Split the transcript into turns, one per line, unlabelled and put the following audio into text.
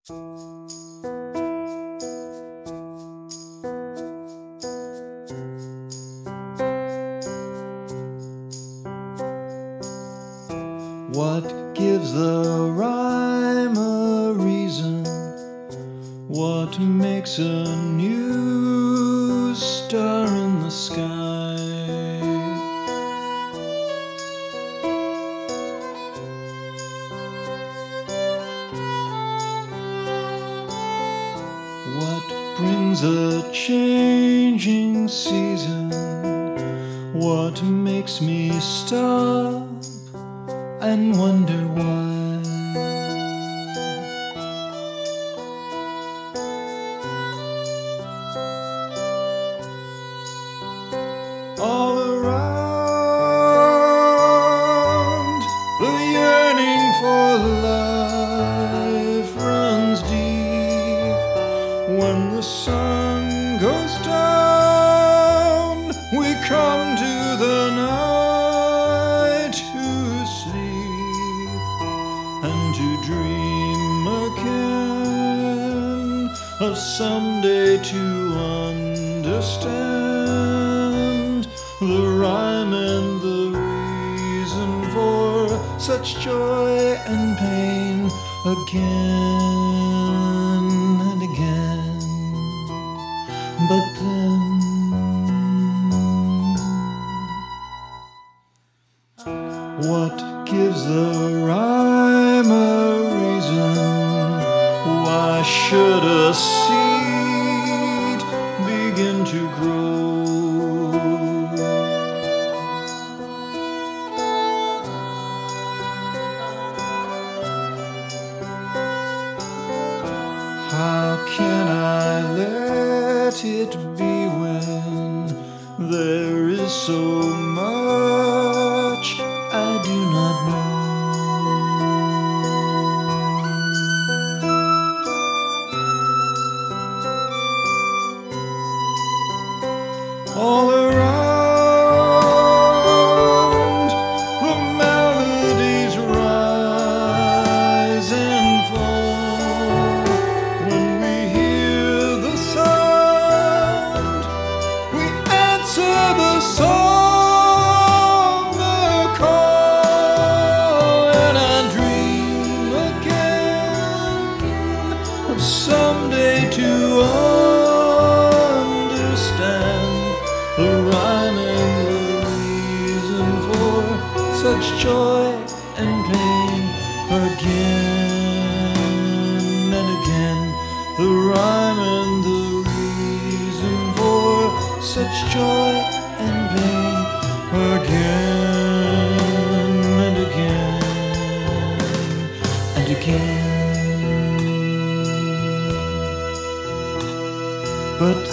What gives the rhyme a reason? What makes a new star in the sky? What brings a changing season? What makes me stop and wonder why? All around, the yearning for life runs deep. When the sun goes down, we come to the night to sleep and to dream again of someday to understand the rhyme and the reason for such joy and pain again and again. But then what gives the rhyme a reason? Why should a seed begin to grow? How can I let it be when there is so much I do not know? All around, the melodies rise and fall. When we hear the sound, we answer the song, the call, and I dream again of someday to understand the rhyme and the reason for such joy and pain again and again. The rhyme and the reason for such joy and pain again and again and again. But